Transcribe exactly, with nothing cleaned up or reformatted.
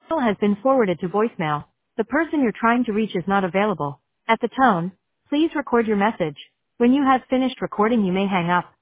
call has been forwarded to voicemail. The person you're trying to reach is not available. At the tone, please record your message. When you have finished recording, you may hang up.